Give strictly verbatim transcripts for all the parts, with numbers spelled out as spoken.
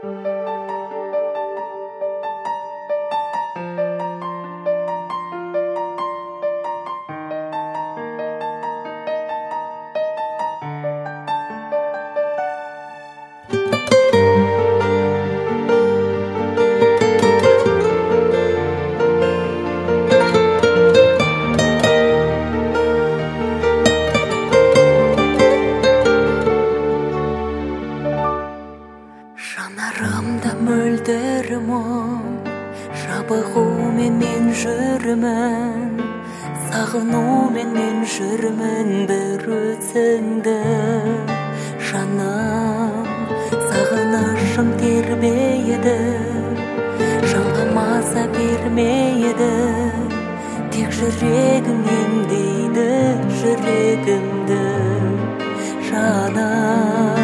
Жанарымда мөлдір мұң, жабығумен мен жүрмін, сағынумен мен жүрмін бір өзіңді. Жаным, сағынышым тербейді, жанға маза бермейді, тек жүрегім емдейді жүрегімді. Жаным,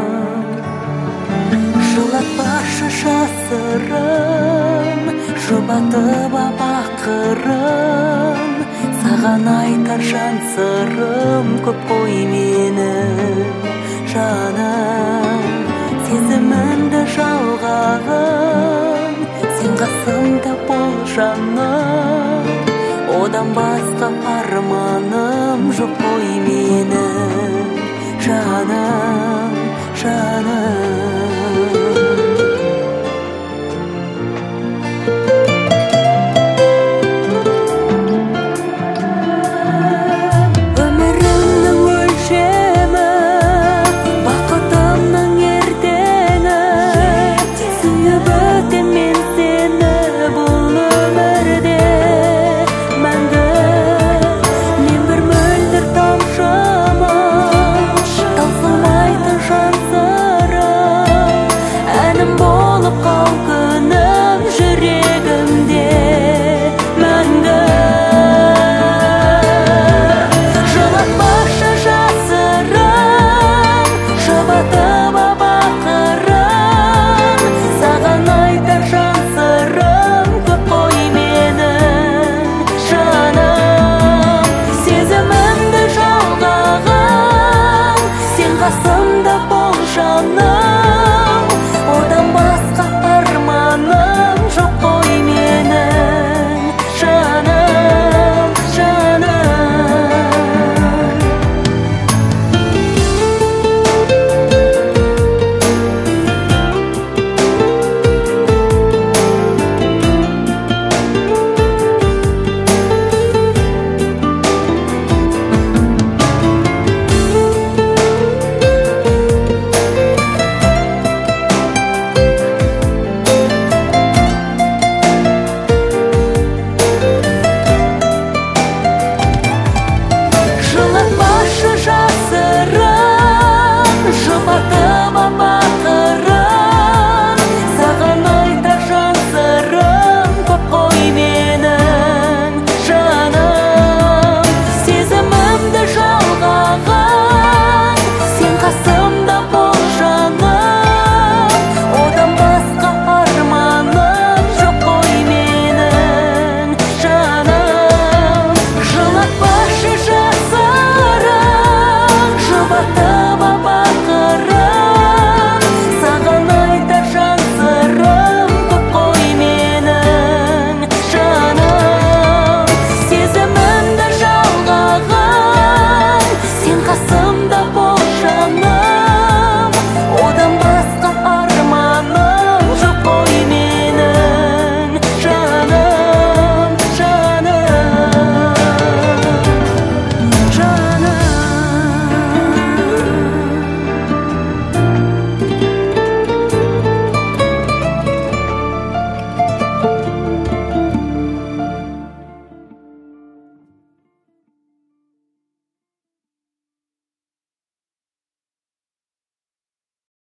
жылатпашы жасырын, жұбатып бақырын, саған айтар жан сырым көп қой менің. Жаным, сезімімді жалғағын, сен қасымда бол жаным, одан басқа арманым жоқ қой менің. Жаным, жаным, қасымда бол жаным, одан басқа арманым жоқ қой менің. Жаным, жаным, жұбатып